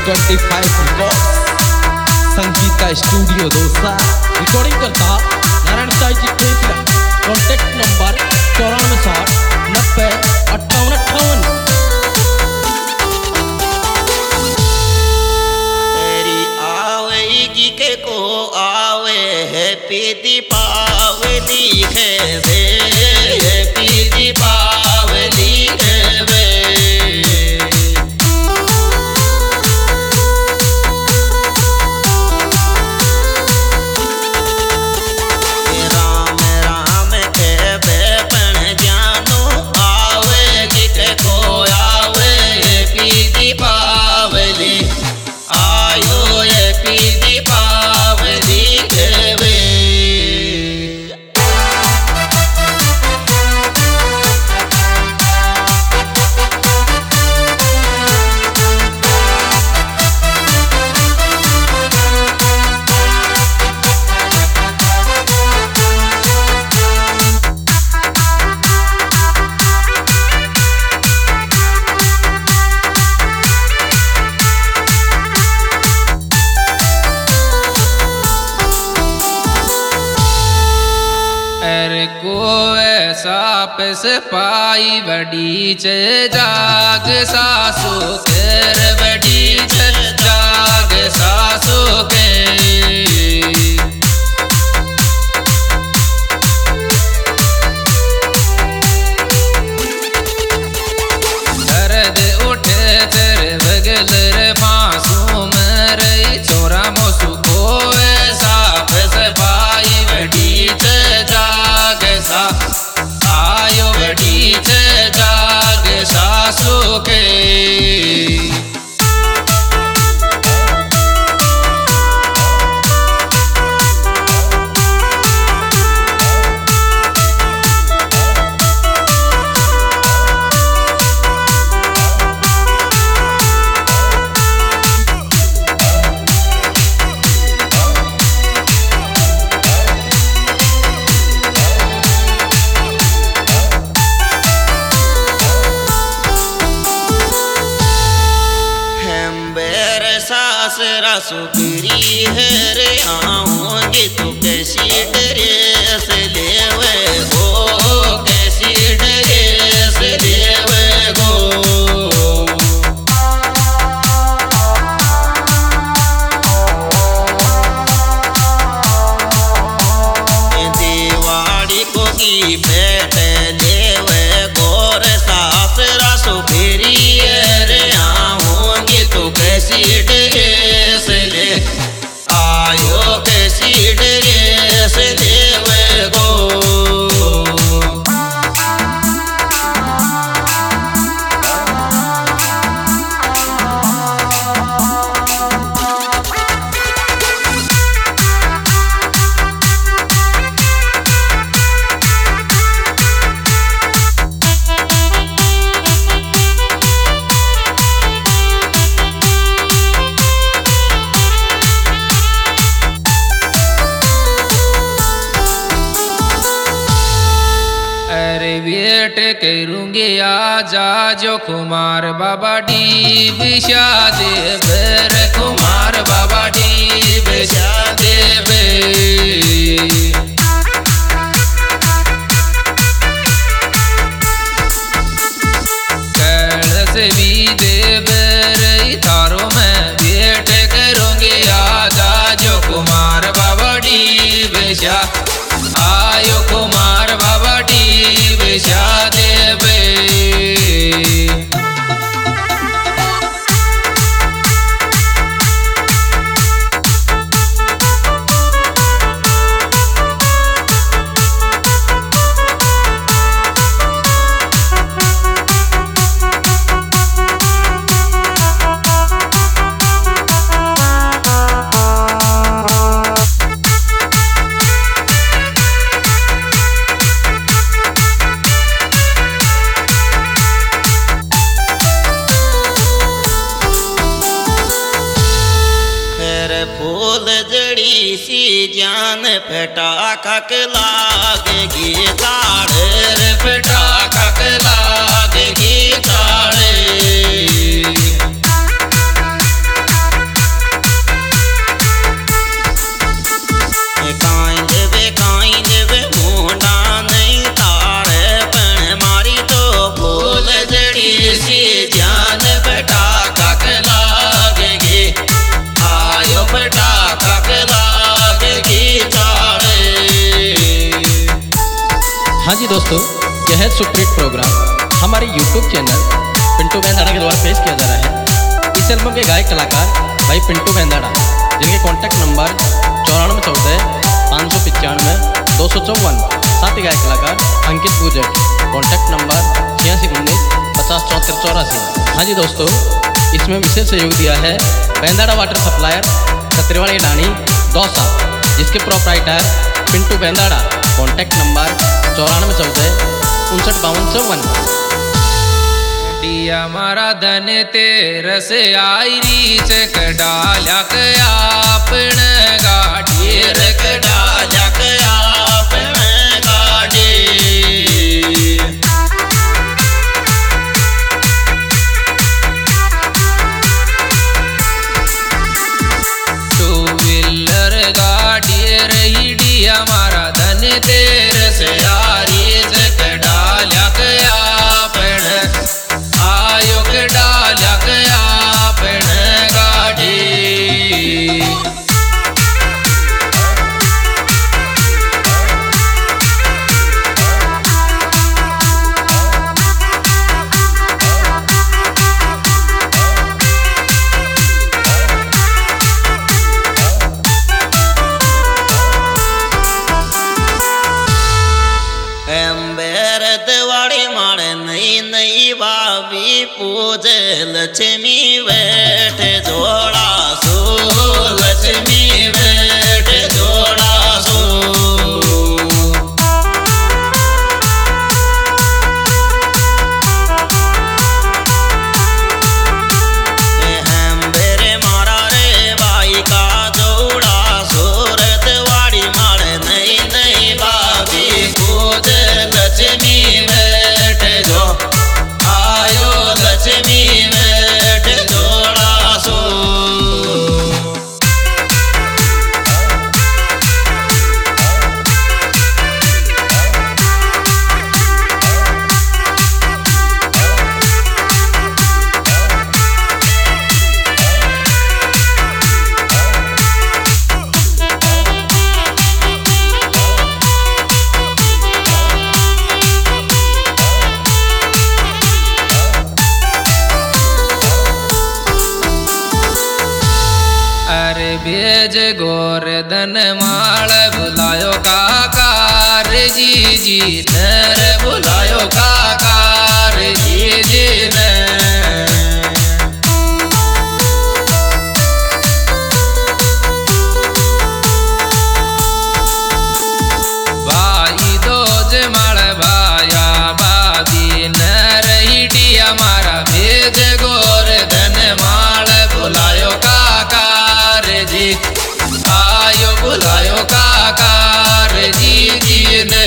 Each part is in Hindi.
25 records Sangeeta studio Dausa recording करता नारायण साई जी केसरा। Contact number 9460905858। के को आवे हैप्पी दीपावली है वे, हैप्पी दीपावली है वे। राम राम के बेपन जानो आवे के को आवे हैप्पी दीपावली आयो हैप्पी दीपावली देवे। साप सपाई बड़ी च जाग सासू कर बड़ी च जाग सासू के। दर्द उठे चर बगल रे मासूम रही छोरा मोसू को साप सपाई बड़ी च जाग सा आयो बड़ी च जाग सासू के। सासरा सुपरी है रे आऊंगी तू कैसी ड्रेस लेवे हो, कैसी ड्रेस लेवे हो। दिवाली को की भेंट लेवे गोर सासरा सुपरी है रे आऊंगी तू कैसी ड्रेस ले आयो कैसी ड्रेस लेवे गो। वेट करूंगे आजा जो कुमार बाबा डी बिशा देव कुमार बाबा डी बिशा देव। कलश भी देव तारो में वेट करूंगे आजा जो कुमार बाबा डी बिशा आयो कुमार बाबा डी बिशा देवे। सी जान फटाका लागेगी ताड़े फटाका लागेगी ताड़े। दोस्तों, यह है सुप्रीत प्रोग्राम हमारे YouTube चैनल पिंटू बेंदाड़ा के द्वारा पेश किया जा रहा है। इस एल्बम के गायक कलाकार भाई पिंटू बेंदाड़ा, जिनके कॉन्टैक्ट नंबर 9414 595 254। साथ ही गायक कलाकार अंकित गुजर, कॉन्टैक्ट नंबर 8619 50 74 84। हाँ जी दोस्तों, इसमें विशेष सहयोग दिया है बेंदाड़ा वाटर सप्लायर छतरीवाड़ी डाणी दौसा, जिसके proprietor Pintu Bendara. Contact number 9414 59 52 54। डिया मारा धन तेर से आई रीच कडाल्या आपन गाड़ी रख डाल्या आपन गाड़ी। टू व्हीलर गाड़ी रही डिया मारा धन तेर से आ रीच कडाल्या आपन आयो के डाल्या आपन गाड़ी। वाड़ी माण नई नई बाबी पूजे लक्ष्मी बैठ जोड़ा सो, लक्ष्मी बैठ जोड़ा सो। हम बेरे मारा रे बाई का जोड़ा सूरत वाड़ी माण नई नई बाबी पूजे लक्ष्मी बैठ जो आयो लक्ष्मी बैठ जोड़ा सो। अरे भेज गोरधन माल बुलायो काकार जी जी नर बुलायो काकार जी जी न। भाई दोज माल भाया बाबी नर हिडिया मारा भेज गोरधन माल बुलायो काकार जी आयो बुलायो काकार जी जी ने।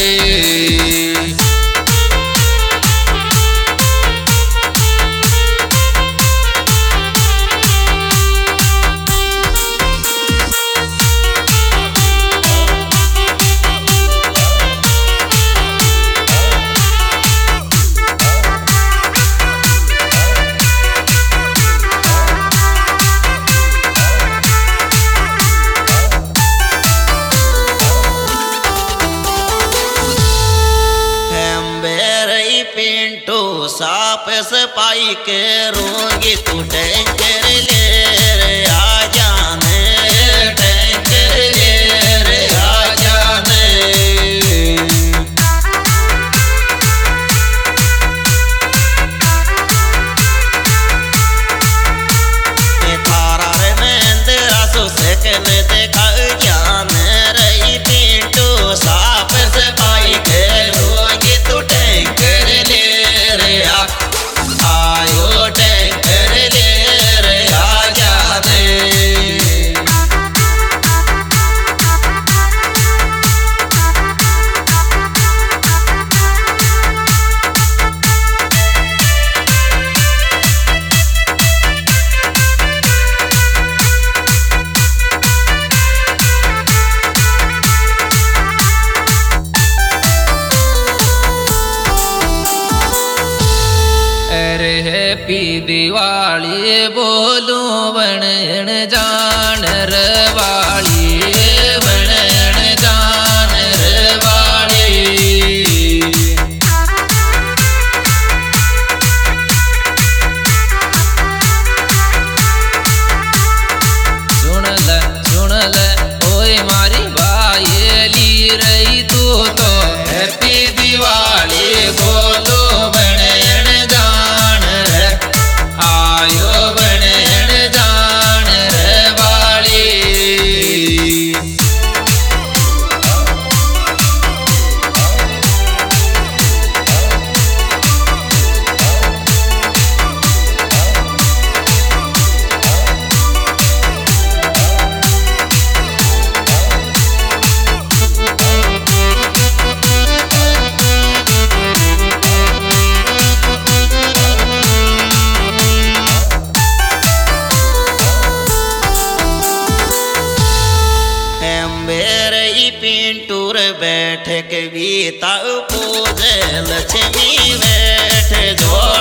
पिंटू साप सपाई के रोगी तू टैंकर ले रे आ जाने, टैंकर ले रे आ जाने। थारा रे मेंदरा सो सकल देखा ज्ञान रही पिंटू साप सपाई के रोगी तू टैंकर आयो टैंकर ले रे आ जाने। हैप्पी दिवाली बोलू बणन जान रवाली, बणन जान रवाली। बैठ के बीता पूजे लक्ष्मी बैठ जो